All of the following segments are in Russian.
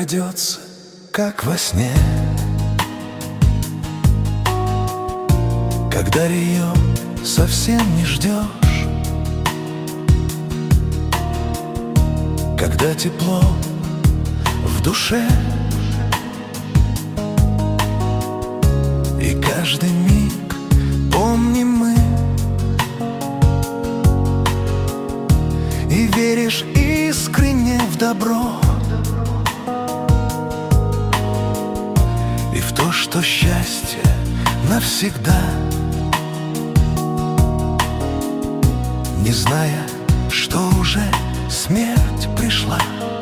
крадется, как во сне, когда ее совсем не ждешь, когда тепло в душе, и каждый миг помним мы, и веришь искренне в добро, и в то, что счастье навсегда, не зная, что уже смерть пришла,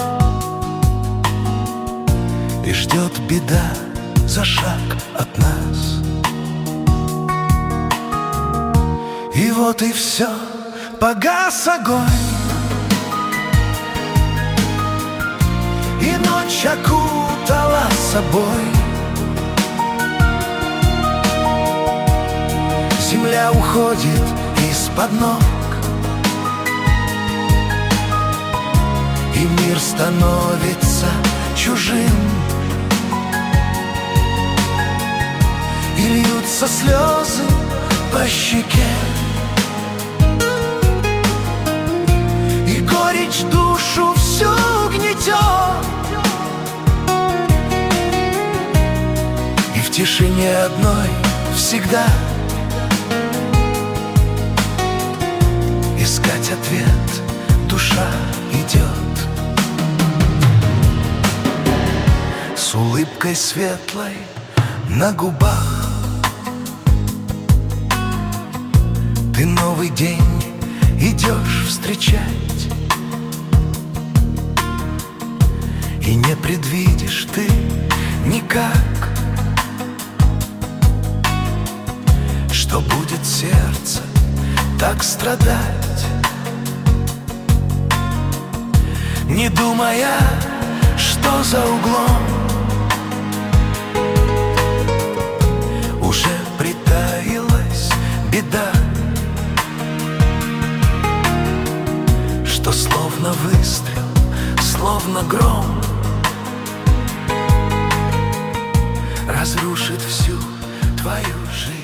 и ждет беда за шаг от нас. И вот и все, погас огонь, и ночь окутала собой. Земля уходит из-под ног, и мир становится чужим, и льются слезы по щеке, и горечь душу всю гнетет, и в тишине одной всегда искать ответ душа идет. С улыбкой светлой на губах ты новый день идешь встречать, и не предвидишь ты никак, что будет сердце так страдать, не думая, что за углом уже притаилась беда, что словно выстрел, словно гром разрушит всю твою жизнь.